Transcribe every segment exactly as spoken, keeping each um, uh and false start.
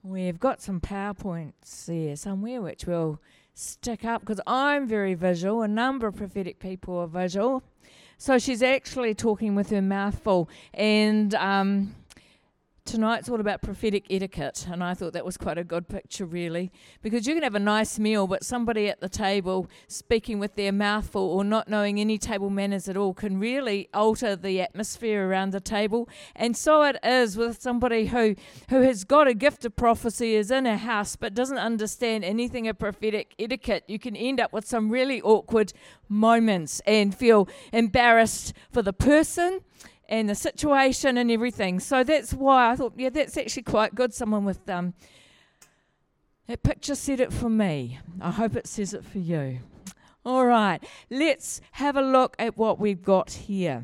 We've got some PowerPoints there somewhere which will stick up because I'm very visual. A number of prophetic people are visual. So she's actually talking with her mouth full. And um, tonight's all about prophetic etiquette. And I thought that was quite a good picture, really. Because you can have a nice meal, but somebody at the table speaking with their mouth full or not knowing any table manners at all can really alter the atmosphere around the table. And so it is with somebody who, who has got a gift of prophecy, is in a house, but doesn't understand anything of prophetic etiquette. You can end up with some really awkward moments and feel embarrassed for the person and the situation and everything. So that's why I thought, yeah, that's actually quite good. Someone with um, that picture said it for me. I hope it says it for you. All right, let's have a look at what we've got here.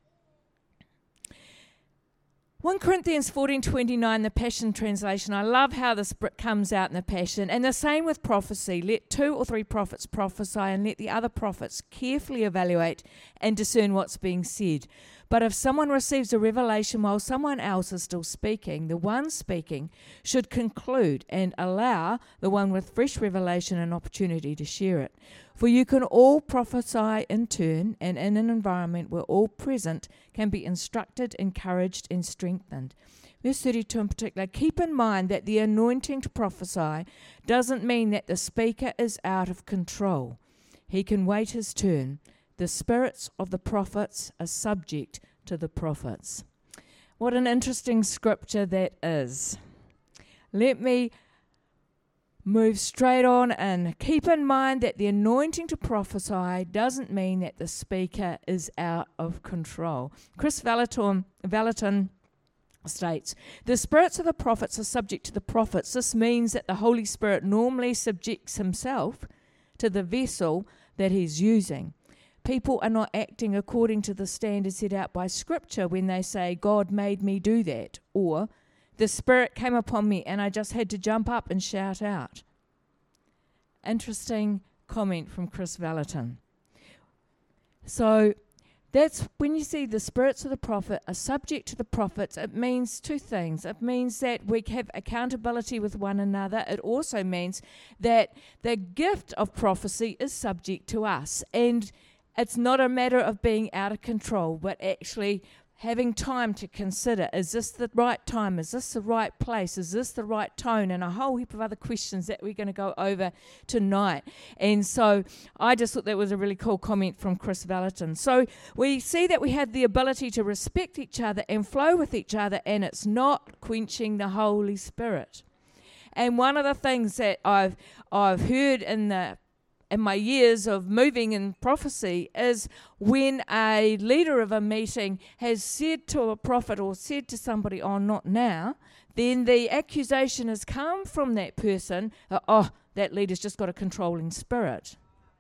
First Corinthians fourteen twenty-nine, the Passion Translation. I love how this comes out in the Passion. And the same with prophecy. Let two or three prophets prophesy and let the other prophets carefully evaluate and discern what's being said. But if someone receives a revelation while someone else is still speaking, the one speaking should conclude and allow the one with fresh revelation an opportunity to share it. For you can all prophesy in turn, and in an environment where all present can be instructed, encouraged, and strengthened. Verse thirty-two in particular, keep in mind that the anointing to prophesy doesn't mean that the speaker is out of control. He can wait his turn. The spirits of the prophets are subject to the prophets. What an interesting scripture that is. Let me move straight on and keep in mind that the anointing to prophesy doesn't mean that the speaker is out of control. Chris Vallotton, Vallotton states, the spirits of the prophets are subject to the prophets. This means that the Holy Spirit normally subjects himself to the vessel that he's using. People are not acting according to the standards set out by Scripture when they say, God made me do that, or the Spirit came upon me and I just had to jump up and shout out. Interesting comment from Chris Vallotton. So that's when you see the spirits of the prophet are subject to the prophets, it means two things. It means that we have accountability with one another. It also means that the gift of prophecy is subject to us. And it's not a matter of being out of control, but actually having time to consider, is this the right time? Is this the right place? Is this the right tone? And a whole heap of other questions that we're going to go over tonight. And so I just thought that was a really cool comment from Chris Vallotton. So we see that we have the ability to respect each other and flow with each other, and it's not quenching the Holy Spirit. And one of the things that I've I've heard in the in my years of moving in prophecy is when a leader of a meeting has said to a prophet or said to somebody, oh, not now, then the accusation has come from that person, uh, oh, that leader's just got a controlling spirit.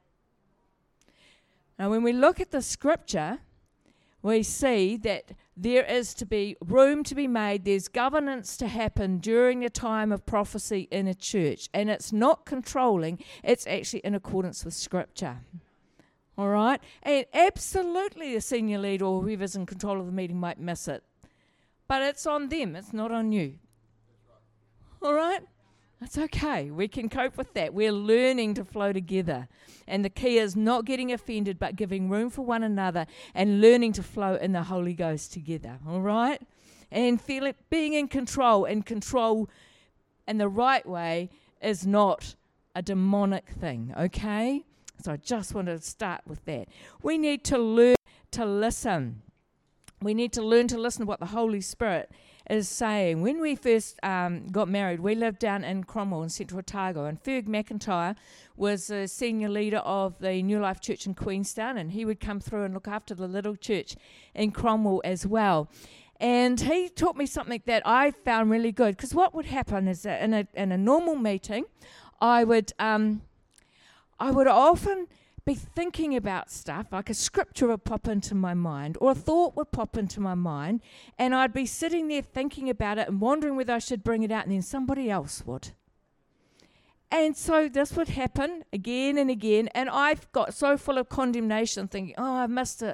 Now, when we look at the scripture, we see that there is to be room to be made, there's governance to happen during the time of prophecy in a church, and it's not controlling, it's actually in accordance with Scripture. All right? And absolutely the senior leader or whoever's in control of the meeting might miss it, but it's on them, it's not on you. All right? That's okay. We can cope with that. We're learning to flow together. And the key is not getting offended, but giving room for one another and learning to flow in the Holy Ghost together. All right? And feel it, being in control, and control in the right way is not a demonic thing. Okay? So I just wanted to start with that. We need to learn to listen. We need to learn to listen to what the Holy Spirit is saying. When we first um, got married, we lived down in Cromwell in Central Otago, and Ferg McIntyre was the senior leader of the New Life Church in Queenstown, and he would come through and look after the little church in Cromwell as well. And he taught me something that I found really good, because what would happen is that in a in a normal meeting, I would um, I would often be thinking about stuff, like a scripture would pop into my mind, or a thought would pop into my mind, and I'd be sitting there thinking about it and wondering whether I should bring it out, and then somebody else would. And so this would happen again and again, and I've got so full of condemnation, thinking, oh, I missed it.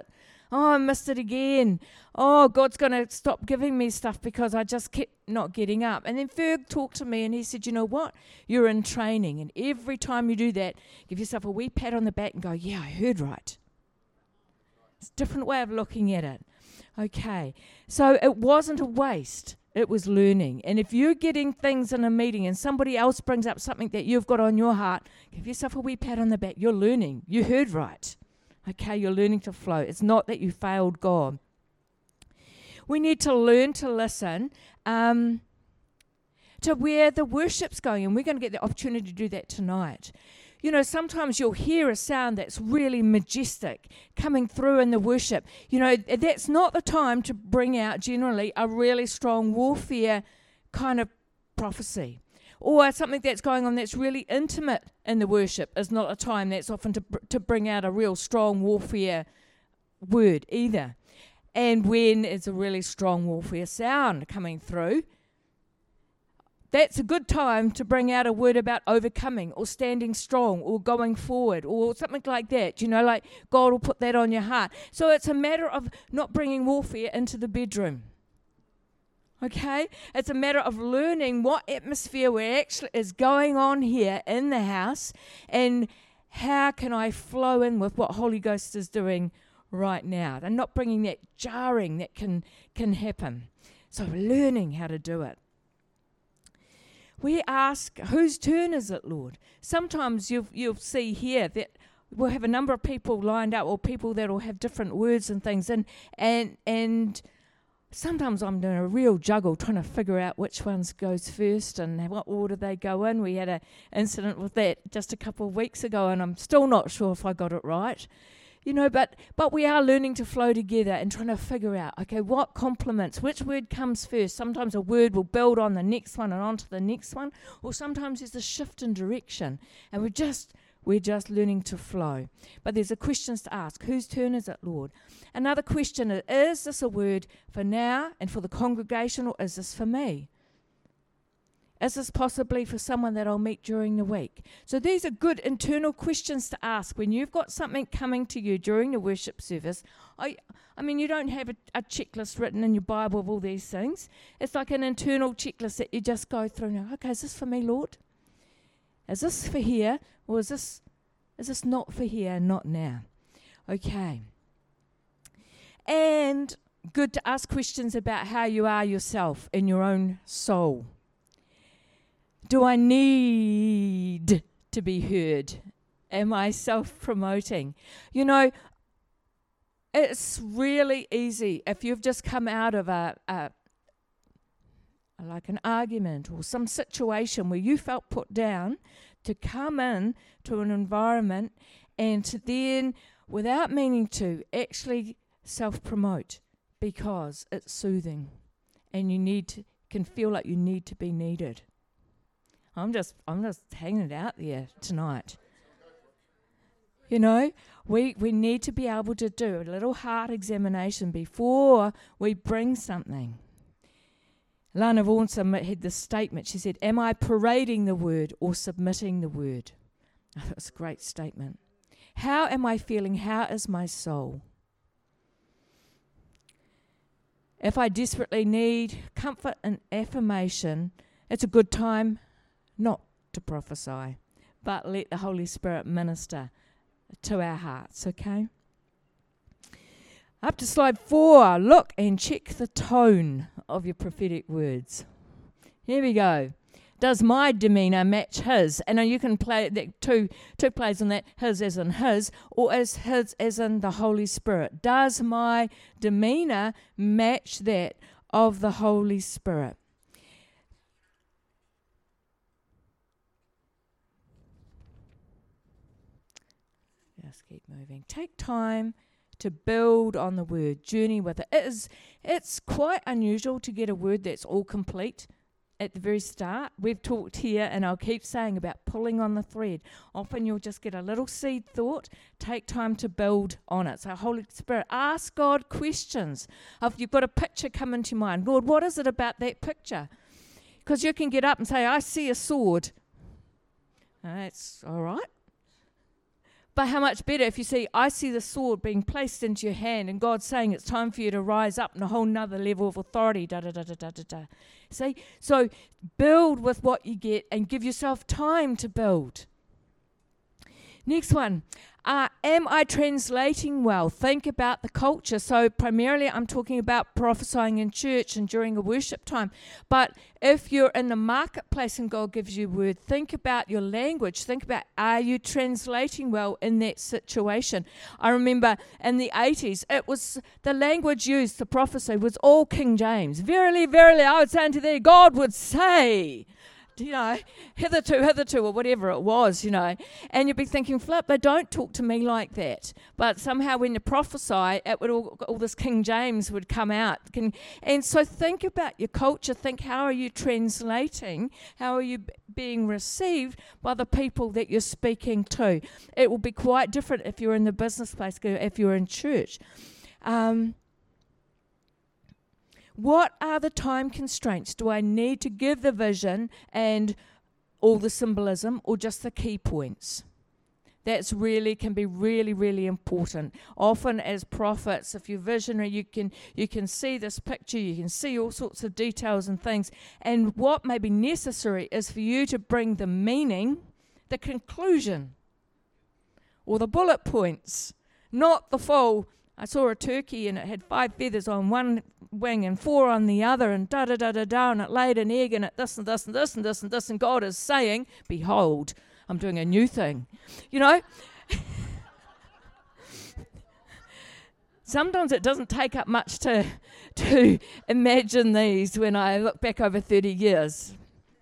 Oh, I missed it again. Oh, God's going to stop giving me stuff because I just kept not getting up. And then Ferg talked to me and he said, you know what? You're in training. And every time you do that, give yourself a wee pat on the back and go, yeah, I heard right. It's a different way of looking at it. Okay. So it wasn't a waste. It was learning. And if you're getting things in a meeting and somebody else brings up something that you've got on your heart, give yourself a wee pat on the back. You're learning. You heard right. Okay, you're learning to flow. It's not that you failed God. We need to learn to listen um, to where the worship's going, and we're going to get the opportunity to do that tonight. You know, sometimes you'll hear a sound that's really majestic coming through in the worship. You know, that's not the time to bring out generally a really strong warfare kind of prophecy. Or something that's going on that's really intimate in the worship is not a time that's often to, br- to bring out a real strong warfare word either. And when it's a really strong warfare sound coming through, that's a good time to bring out a word about overcoming or standing strong or going forward or something like that. You know, like God will put that on your heart. So it's a matter of not bringing warfare into the bedroom. Okay? It's a matter of learning what atmosphere we actually is going on here in the house and how can I flow in with what Holy Ghost is doing right now. And not bringing that jarring that can, can happen. So learning how to do it. We ask, whose turn is it, Lord? Sometimes you'll, you'll see here that we'll have a number of people lined up or people that will have different words and things. And and and sometimes I'm doing a real juggle trying to figure out which ones goes first and what order they go in. We had an incident with that just a couple of weeks ago, and I'm still not sure if I got it right. You know, but but we are learning to flow together and trying to figure out, okay, what complements, which word comes first. Sometimes a word will build on the next one and onto the next one, or sometimes there's a shift in direction, and we're just we're just learning to flow. But there's a questions to ask. Whose turn is it, Lord? Another question is, is this a word for now and for the congregation, or is this for me? Is this possibly for someone that I'll meet during the week? So these are good internal questions to ask when you've got something coming to you during the worship service. I, I mean, you don't have a, a checklist written in your Bible of all these things. It's like an internal checklist that you just go through now. Okay, is this for me, Lord? Is this for here, or is this is this not for here and not now? Okay. And good to ask questions about how you are yourself in your own soul. Do I need to be heard? Am I self-promoting? You know, it's really easy if you've just come out of a, a like an argument or some situation where you felt put down, to come in to an environment and to then, without meaning to, actually self-promote because it's soothing and you need to, can feel like you need to be needed. I'm just I'm just hanging it out there tonight. You know, we we need to be able to do a little heart examination before we bring something. Lana Vaughan had this statement. She said, am I parading the word or submitting the word? Oh, that was a great statement. How am I feeling? How is my soul? If I desperately need comfort and affirmation, it's a good time not to prophesy, but let the Holy Spirit minister to our hearts, okay? Up to slide four, look and check the tone of your prophetic words. Here we go. Does my demeanour match his? And you can play that two two plays on that, his as in his, or as his as in the Holy Spirit. Does my demeanour match that of the Holy Spirit? Just keep moving. Take time to build on the word, journey with it. It is, it's quite unusual to get a word that's all complete at the very start. We've talked here, and I'll keep saying, about pulling on the thread. Often you'll just get a little seed thought, take time to build on it. So Holy Spirit, ask God questions. If you've got a picture come into your mind, Lord, what is it about that picture? Because you can get up and say, I see a sword. Uh, that's all right. But how much better if you see, I see the sword being placed into your hand and God saying it's time for you to rise up in a whole nother level of authority, da da da da da da da. See? So build with what you get and give yourself time to build. Next one. Uh, am I translating well? Think about the culture. So primarily I'm talking about prophesying in church and during a worship time. But if you're in the marketplace and God gives you a word, think about your language. Think about, are you translating well in that situation? I remember in the eighties, it was the language used to prophesy was all King James. Verily, verily, I would say unto thee, God would say, you know, hitherto, hitherto, or whatever it was, you know. And you'd be thinking, flip, they don't talk to me like that. But somehow when you prophesy, it would all, all this King James would come out. And so think about your culture. Think, how are you translating? How are you b- being received by the people that you're speaking to? It will be quite different if you're in the business place, if you're in church. Um... What are the time constraints? Do I need to give the vision and all the symbolism, or just the key points? That's really, can be really, really important. Often as prophets, if you're visionary, you can you can see this picture, you can see all sorts of details and things. And what may be necessary is for you to bring the meaning, the conclusion, or the bullet points, not the full. I saw a turkey and it had five feathers on one wing and four on the other, and da da da da da, and it laid an egg, and it this and this and this and this and this, and God is saying, behold, I'm doing a new thing. You know? Sometimes it doesn't take up much to to imagine these when I look back over thirty years.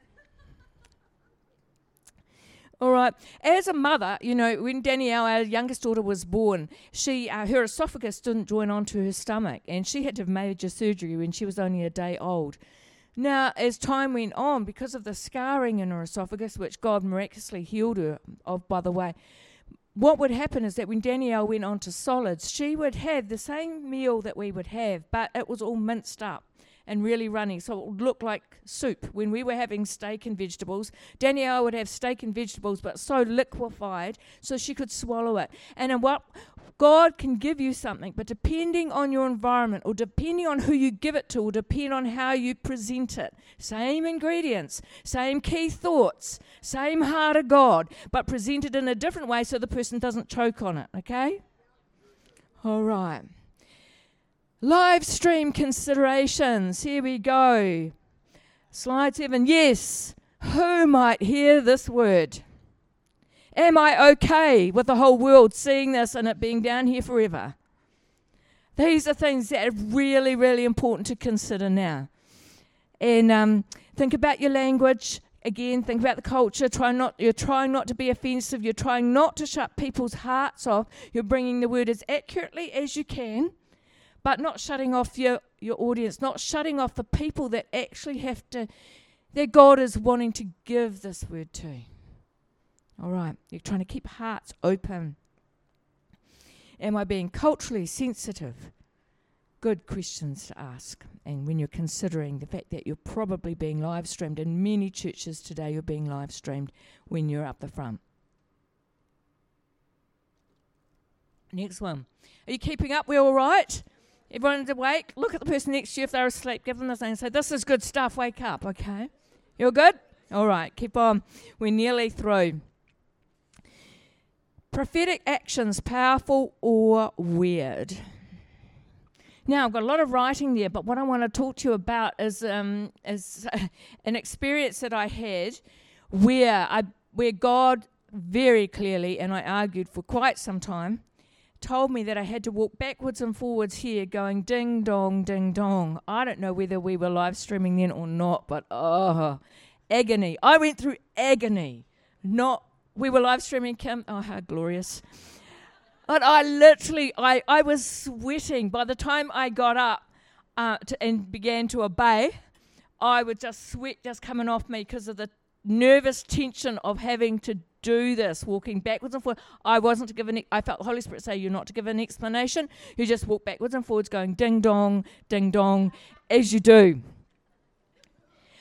All right. As a mother, you know, when Danielle, our youngest daughter, was born, she uh, her esophagus didn't join onto her stomach, and she had to have major surgery when she was only a day old. Now, as time went on, because of the scarring in her esophagus, which God miraculously healed her of, by the way, what would happen is that when Danielle went on to solids, she would have the same meal that we would have, but it was all minced up and really runny, so it would look like soup. When we were having steak and vegetables, Danielle would have steak and vegetables, but so liquefied so she could swallow it. And in what God can give you something, but depending on your environment, or depending on who you give it to, or depending on how you present it, same ingredients, same key thoughts, same heart of God, but presented in a different way so the person doesn't choke on it, okay? All right. Live stream considerations. Here we go. Slide seven. Yes. Who might hear this word? Am I okay with the whole world seeing this and it being down here forever? These are things that are really, really important to consider now. And um, think about your language. Again, think about the culture. Try not. You're trying not to be offensive. You're trying not to shut people's hearts off. You're bringing the word as accurately as you can, but not shutting off your, your audience, not shutting off the people that actually have to, that God is wanting to give this word to. All right, you're trying to keep hearts open. Am I being culturally sensitive? Good questions to ask. And when you're considering the fact that you're probably being live streamed, in many churches today you're being live streamed when you're up the front. Next one. Are you keeping up? We're all right? Everyone's awake? Look at the person next to you. If they're asleep, give them the thing and say, this is good stuff, wake up, okay? You're good? All right, keep on. We're nearly through. Prophetic actions, powerful or weird? Now, I've got a lot of writing there, but what I want to talk to you about is um, is uh, an experience that I had where I where God very clearly, and I argued for quite some time, told me that I had to walk backwards and forwards here going ding dong, ding dong. I don't know whether we were live streaming then or not, but oh, agony. I went through agony. Not, we were live streaming, Kim. Oh, how glorious. But I literally, I, I was sweating. By the time I got up uh, to, and began to obey, I would just sweat just coming off me because of the nervous tension of having to do this, walking backwards and forwards. I wasn't to give an, I felt the Holy Spirit say, you're not to give an explanation. You just walk backwards and forwards going ding dong, ding dong, as you do.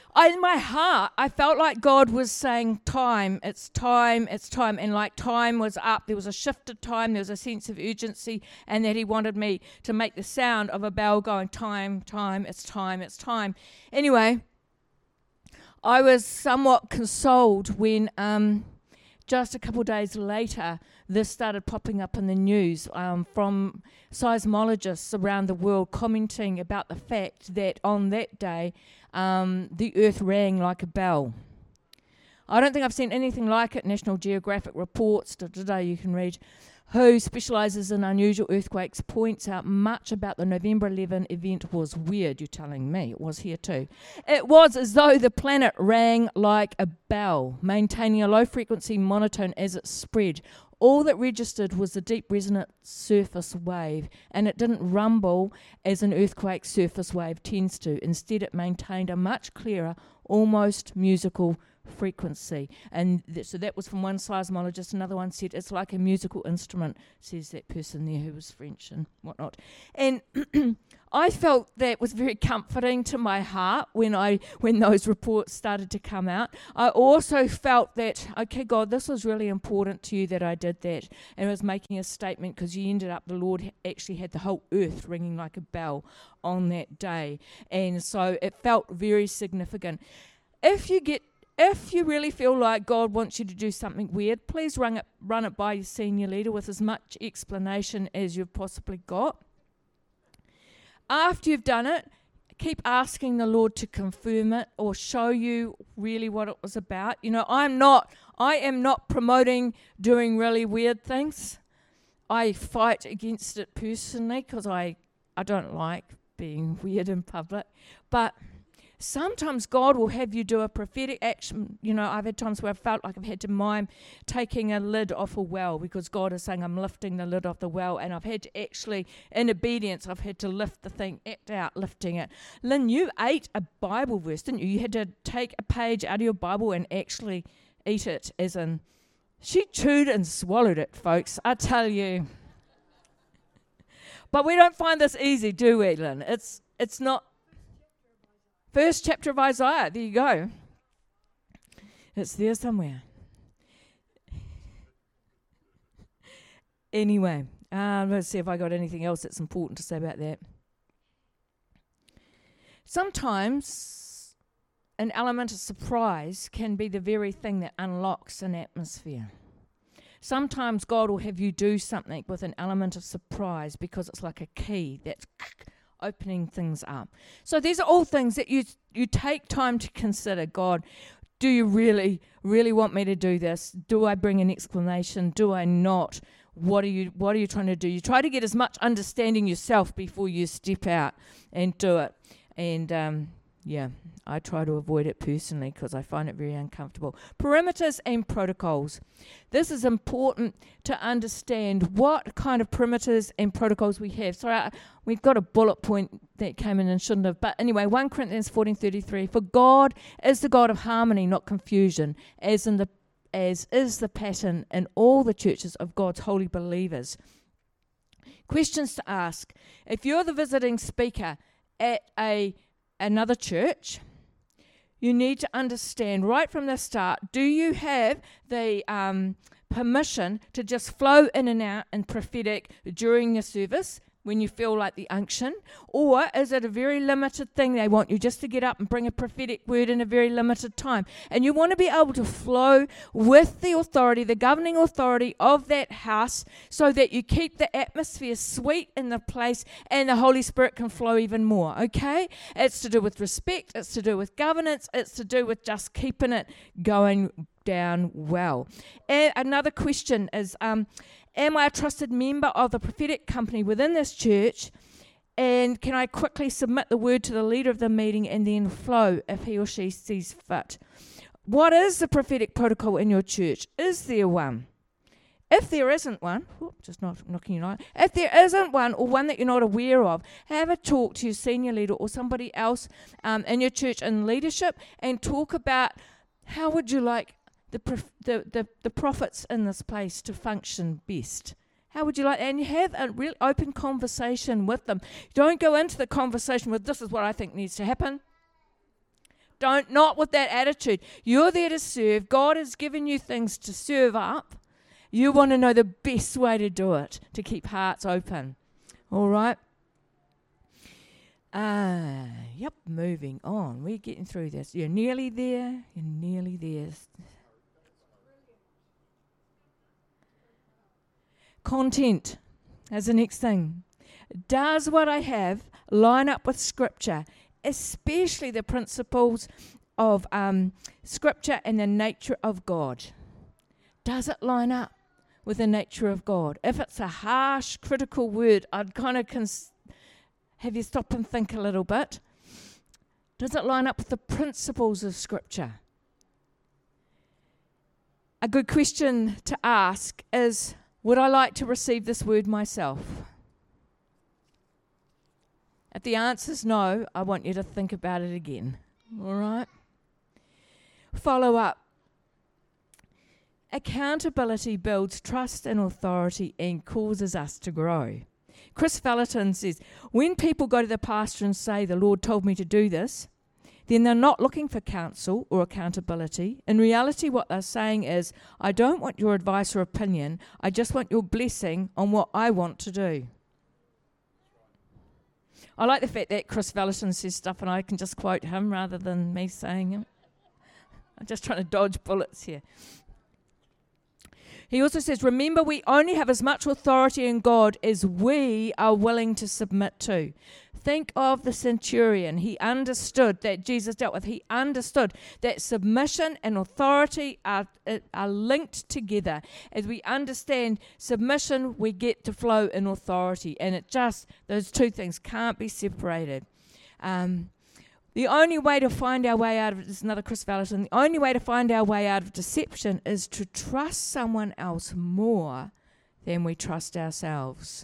I, in my heart, I felt like God was saying, time, it's time, it's time. And like time was up. There was a shift of time. There was a sense of urgency. And that he wanted me to make the sound of a bell going, time, time, it's time, it's time. Anyway, I was somewhat consoled when um, just a couple of days later, this started popping up in the news um, from seismologists around the world commenting about the fact that on that day, um, the earth rang like a bell. I don't think I've seen anything like it. National Geographic reports, today you can read, who specialises in unusual earthquakes, points out much about the November eleventh event was weird. You're telling me it was here too. It was as though the planet rang like a bell, maintaining a low frequency monotone as it spread. All that registered was the deep resonant surface wave, and it didn't rumble as an earthquake surface wave tends to. Instead, it maintained a much clearer, almost musical frequency. And th- so that was from one seismologist. Another one said it's like a musical instrument, says that person there who was French and whatnot. And I felt that was very comforting to my heart when I when those reports started to come out. I also felt that, okay, God, this was really important to you that I did that. And I was making a statement because you ended up, the Lord ha- actually had the whole earth ringing like a bell on that day. And so it felt very significant. If you get If you really feel like God wants you to do something weird, please run it, run it by your senior leader with as much explanation as you've possibly got. After you've done it, keep asking the Lord to confirm it or show you really what it was about. You know, I'm not, I am not promoting doing really weird things. I fight against it personally because I, I don't like being weird in public. But sometimes God will have you do a prophetic action. You know, I've had times where I've felt like I've had to mime taking a lid off a well because God is saying I'm lifting the lid off the well, and I've had to actually, in obedience, I've had to lift the thing, act out lifting it. Lynn, you ate a Bible verse, didn't you? You had to take a page out of your Bible and actually eat it, as in, she chewed and swallowed it, folks, I tell you. But we don't find this easy, do we, Lynn? It's, it's not. First chapter of Isaiah, there you go. It's there somewhere. Anyway, uh, let's see if I got anything else that's important to say about that. Sometimes an element of surprise can be the very thing that unlocks an atmosphere. Sometimes God will have you do something with an element of surprise because it's like a key that's opening things up. So these are all things that you you take time to consider. God, do you really, really want me to do this? Do I bring an explanation? Do I not? What are you what are you trying to do? You try to get as much understanding yourself before you step out and do it. And um, yeah, I try to avoid it personally because I find it very uncomfortable. Perimeters and protocols. This is important to understand what kind of perimeters and protocols we have. Sorry, I, we've got a bullet point that came in and shouldn't have. But anyway, First Corinthians fourteen thirty-three. For God is the God of harmony, not confusion, as in the as is the pattern in all the churches of God's holy believers. Questions to ask. If you're the visiting speaker at a another church, you need to understand right from the start, do you have the um, permission to just flow in and out in prophetic during your service when you feel like the unction? Or is it a very limited thing? They want you just to get up and bring a prophetic word in a very limited time. And you want to be able to flow with the authority, the governing authority of that house, so that you keep the atmosphere sweet in the place and the Holy Spirit can flow even more, okay? It's to do with respect, it's to do with governance, it's to do with just keeping it going down well. And another question is, um, am I a trusted member of the prophetic company within this church? And can I quickly submit the word to the leader of the meeting and then flow if he or she sees fit? What is the prophetic protocol in your church? Is there one? If there isn't one, whoop, just not knocking you out. If there isn't one, or one that you're not aware of, have a talk to your senior leader or somebody else um, in your church in leadership and talk about how would you like The, prof- the the the prophets in this place to function best. How would you like, and you have a real open conversation with them. Don't go into the conversation with, this is what I think needs to happen. Don't, not with that attitude. You're there to serve. God has given you things to serve up. You want to know the best way to do it, to keep hearts open. All right? Uh, yep, moving on. We're getting through this. You're nearly there. You're nearly there. Content is the next thing. Does what I have line up with Scripture, especially the principles of um, Scripture and the nature of God? Does it line up with the nature of God? If it's a harsh, critical word, I'd kind of cons- have you stop and think a little bit. Does it line up with the principles of Scripture? A good question to ask is, would I like to receive this word myself? If the answer's no, I want you to think about it again. All right? Follow up. Accountability builds trust and authority and causes us to grow. Chris Vallotton says, when people go to the pastor and say, the Lord told me to do this, then they're not looking for counsel or accountability. In reality, what they're saying is, I don't want your advice or opinion. I just want your blessing on what I want to do. I like the fact that Chris Vallotton says stuff and I can just quote him rather than me saying it. I'm just trying to dodge bullets here. He also says, remember, we only have as much authority in God as we are willing to submit to. Think of the centurion. He understood that Jesus dealt with. He understood that submission and authority are, are linked together. As we understand submission, we get to flow in authority. And it just, those two things can't be separated. Um, The only way to find our way out of it, this is another Chris Vallotton, the only way to find our way out of deception is to trust someone else more than we trust ourselves.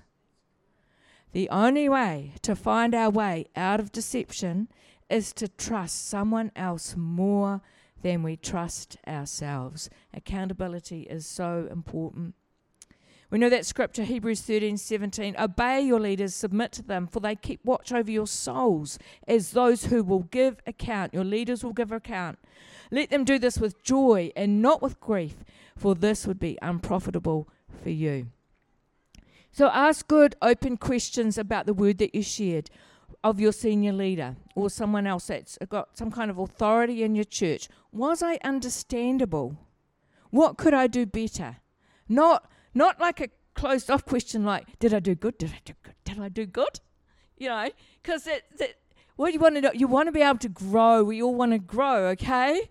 The only way to find our way out of deception is to trust someone else more than we trust ourselves. Accountability is so important. We know that scripture, Hebrews thirteen seventeen, obey your leaders, submit to them, for they keep watch over your souls as those who will give account. Your leaders will give account. Let them do this with joy and not with grief, for this would be unprofitable for you. So ask good, open questions about the word that you shared of your senior leader or someone else that's got some kind of authority in your church. Was I understandable? What could I do better? Not Not like a closed-off question like, did I do good? Did I do good? Did I do good? You know, because that, that, what you want to do, you want to be able to grow. We all want to grow, okay?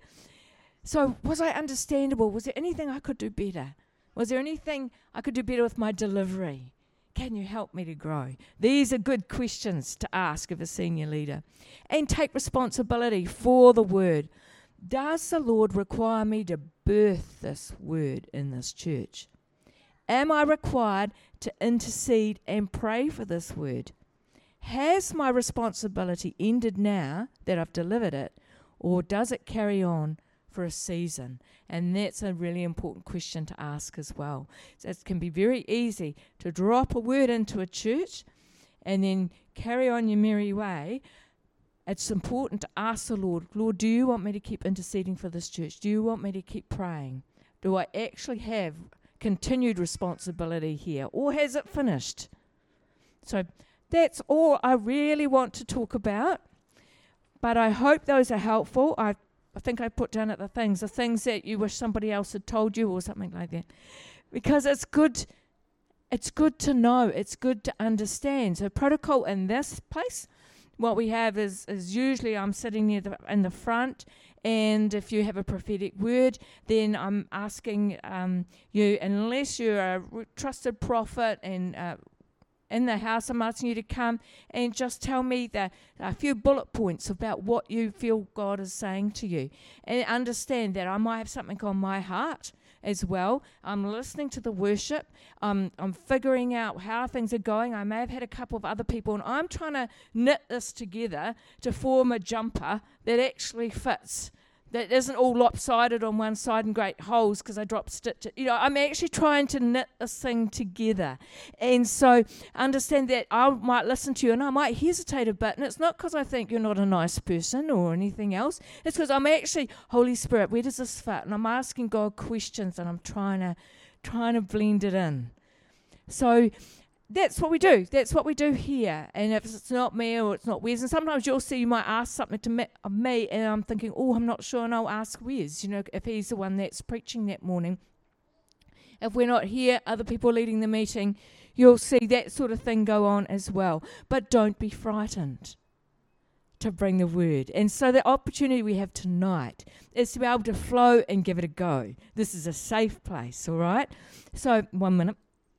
So was I understandable? Was there anything I could do better? Was there anything I could do better with my delivery? Can you help me to grow? These are good questions to ask of a senior leader. And take responsibility for the word. Does the Lord require me to birth this word in this church? Am I required to intercede and pray for this word? Has my responsibility ended now that I've delivered it, or does it carry on for a season? And that's a really important question to ask as well. So it can be very easy to drop a word into a church and then carry on your merry way. It's important to ask the Lord, Lord, do you want me to keep interceding for this church? Do you want me to keep praying? Do I actually have continued responsibility here, or has it finished? So that's all I really want to talk about, but I hope those are helpful. I, I think I put down at the things, the things that you wish somebody else had told you or something like that, because it's good, it's good to know, it's good to understand. So protocol in this place, what we have is, is usually I'm sitting near the, in the front, and if you have a prophetic word, then I'm asking um, you, unless you're a trusted prophet and uh, in the house, I'm asking you to come and just tell me the, a few bullet points about what you feel God is saying to you. And understand that I might have something on my heart as well. I'm listening to the worship. Um, I'm figuring out how things are going. I may have had a couple of other people, and I'm trying to knit this together to form a jumper that actually fits that isn't all lopsided on one side and great holes because I dropped stitch. You know, I'm actually trying to knit this thing together. And so understand that I might listen to you and I might hesitate a bit. And it's not because I think you're not a nice person or anything else. It's because I'm actually, Holy Spirit, where does this fit? And I'm asking God questions and I'm trying to, trying to blend it in. So that's what we do. That's what we do here. And if it's not me or it's not Wes, and sometimes you'll see you might ask something to me, of me and I'm thinking, oh, I'm not sure, and I'll ask Wes, you know, if he's the one that's preaching that morning. If we're not here, other people leading the meeting, you'll see that sort of thing go on as well. But don't be frightened to bring the word. And so the opportunity we have tonight is to be able to flow and give it a go. This is a safe place, all right? So, one minute.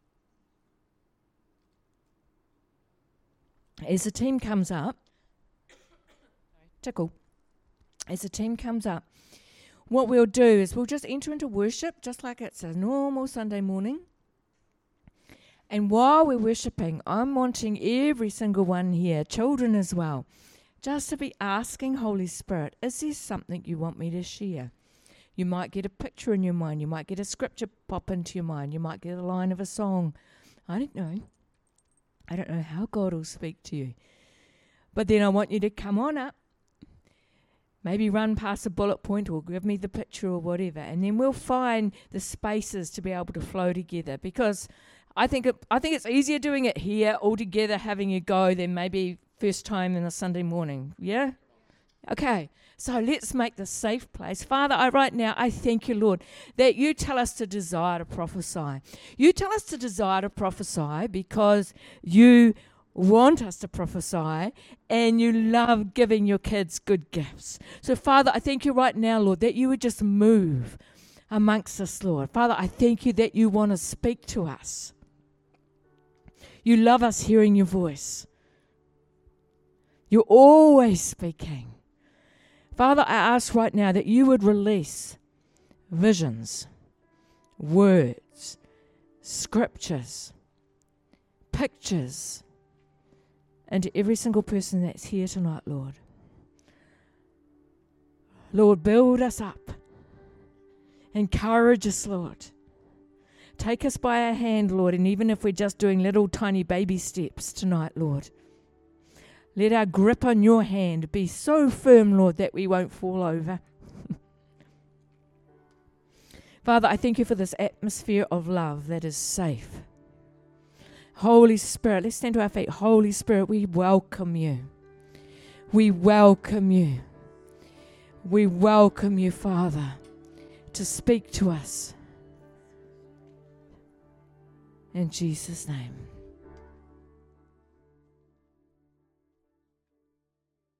As the team comes up, tickle, as the team comes up, what we'll do is we'll just enter into worship just like it's a normal Sunday morning. And while we're worshipping, I'm wanting every single one here, children as well, just to be asking Holy Spirit, is there something you want me to share? You might get a picture in your mind. You might get a scripture pop into your mind. You might get a line of a song. I don't know. I don't know how God will speak to you. But then I want you to come on up, maybe run past a bullet point or give me the picture or whatever, and then we'll find the spaces to be able to flow together, because I think it, I think it's easier doing it here all together, having a go, than maybe first time in a Sunday morning. Yeah? Okay. So let's make this safe place. Father, I right now, I thank you, Lord, that you tell us to desire to prophesy. You tell us to desire to prophesy because you want us to prophesy and you love giving your kids good gifts. So, Father, I thank you right now, Lord, that you would just move amongst us, Lord. Father, I thank you that you want to speak to us. You love us hearing your voice. You're always speaking. Father, I ask right now that you would release visions, words, scriptures, pictures into every single person that's here tonight, Lord. Lord, build us up. Encourage us, Lord. Take us by our hand, Lord, and even if we're just doing little tiny baby steps tonight, Lord, let our grip on your hand be so firm, Lord, that we won't fall over. Father, I thank you for this atmosphere of love that is safe. Holy Spirit, let's stand to our feet. Holy Spirit, we welcome you. We welcome you. We welcome you, Father, to speak to us. In Jesus' name.